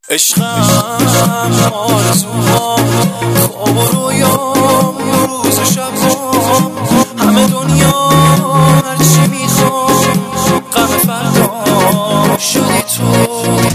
عشقم آرزوهام خواب و رویام روز و شبام همه دنیا هرچی میخوام غم فردا شدی تو.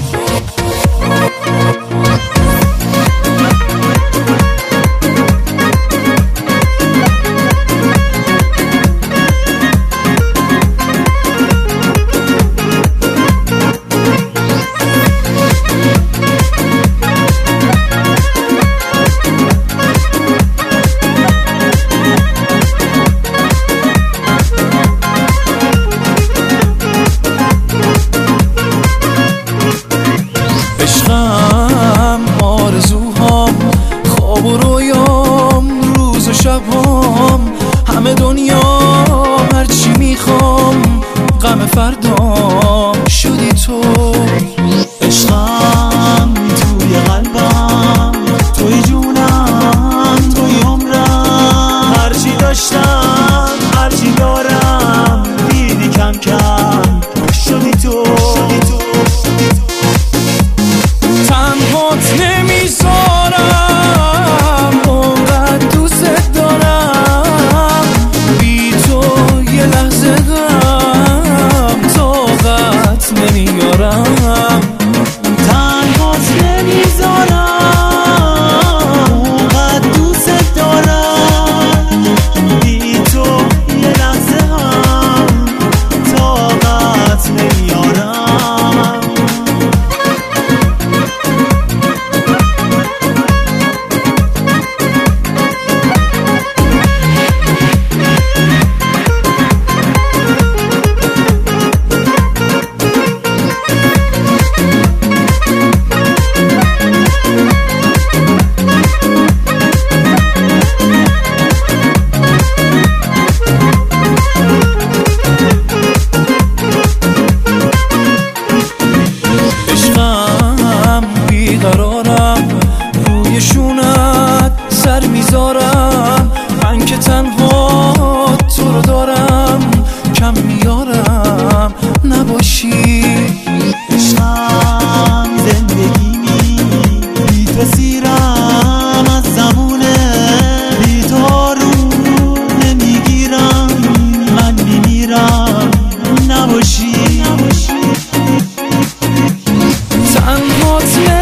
عشقم آرزوهام خواب و رویام روز و شبام همه دنیا هرچی میخوام غم فردام شدی تو. عشقم توی قلبم توی جونم توی عمرم هرچی داشتم هرچی دارم دیدی کم کم شدی تو. تنهات نمیذارم اونقدر دوست دارم بی تو یه لحظه غم طاقت نمیارم. تنهات نمیذارم اونقدر دوست دارم بی تو یه لحظه هم طاقت نمیارم. بیقرارم روی شونت سر میذارم من که تنها تو رو دارم کم میارم نباشی. عشقم زندگیمی بی تو سیرم از زمونه بی تو آروم نمیگیرم من میمیرم نباشی. تنهات